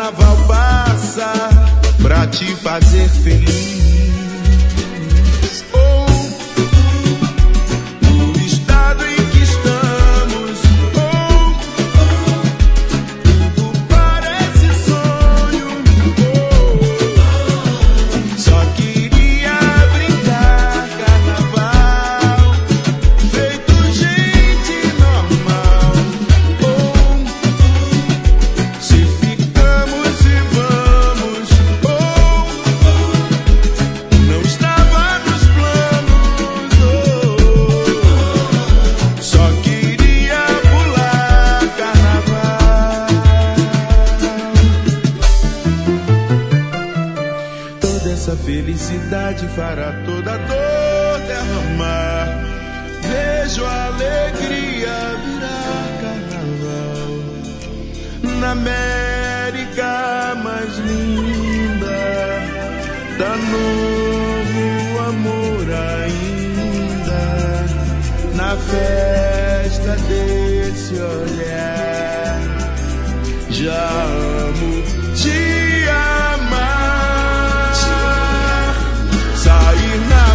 carnaval passa pra te fazer feliz. Essa felicidade fará toda dor derramar. Vejo a alegria virar carnaval na América mais linda. Tá novo amor ainda na festa desse olhar. Já amo te amar. Sair na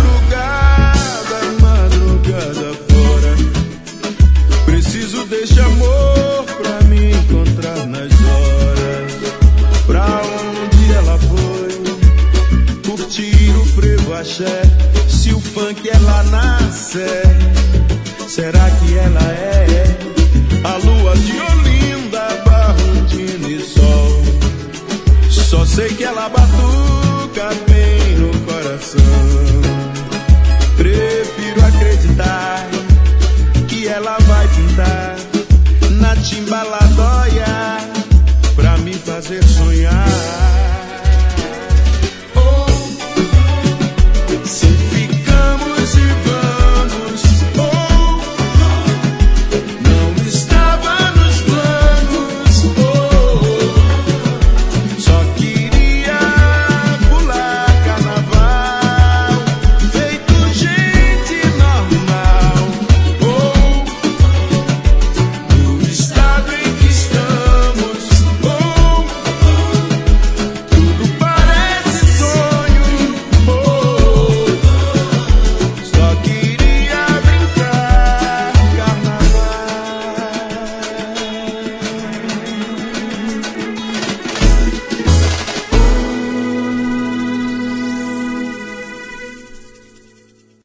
madrugada fora. Preciso deste amor pra me encontrar nas horas. Pra onde ela foi? Curtir o frevo axé. Se o funk é lá nasce, será que ela é a lua de Olinda, Barrondina e Sol? Só sei que ela batuca bem no coração. Prefiro acreditar que ela vai pintar na timbaladóia pra me fazer sonhar.